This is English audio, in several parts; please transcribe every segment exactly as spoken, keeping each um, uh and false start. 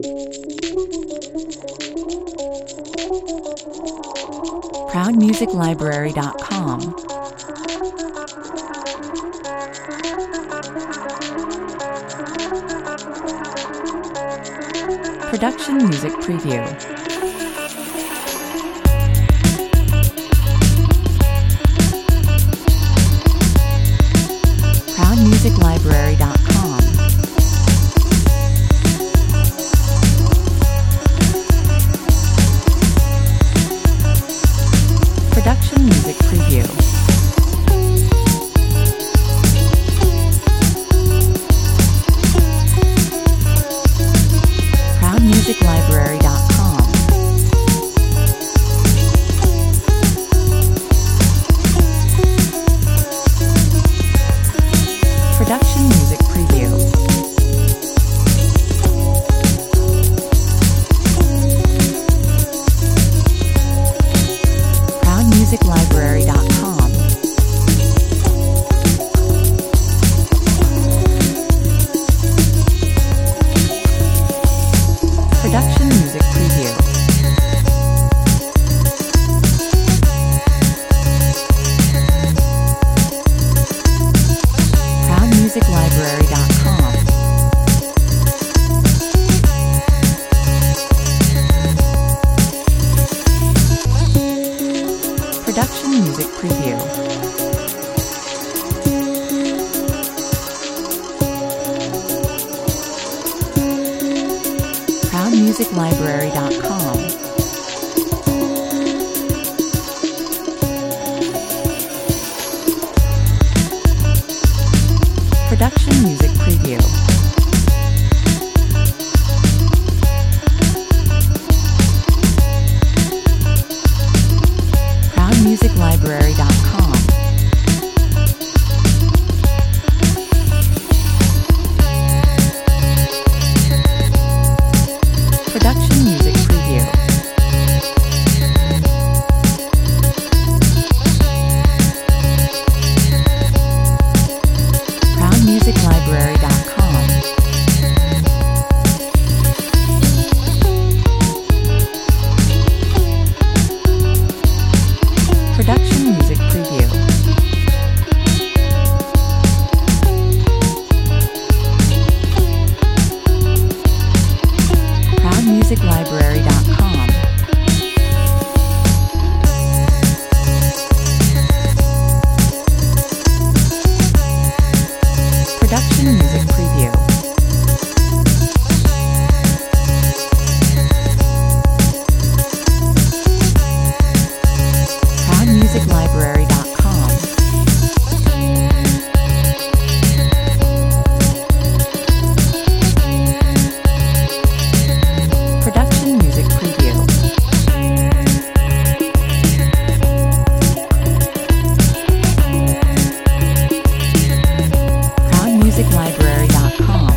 proud music library dot com. Production music preview. proud music library dot com. Production music preview. proud music library dot com. Production music preview. proud music library dot com. Production music preview. proud music library dot com. Production music preview. proud music library dot com. Production music preview. proud music library dot com. Production music preview. proud music library dot com. Production music preview. proud music library dot com. Production music preview. proud music library dot com. Production music preview. proud music library dot com.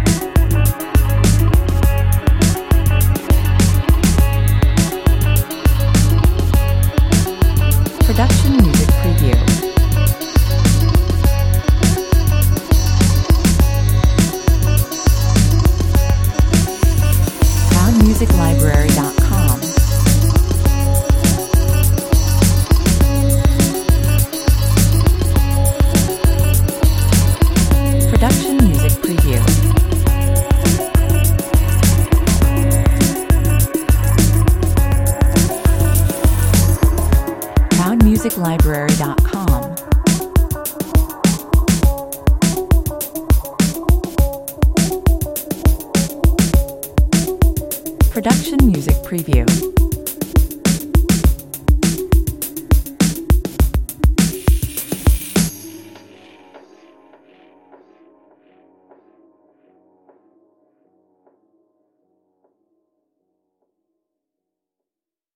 Production music preview. proud music library dot com. Production music preview. proud music library dot com. Production music preview.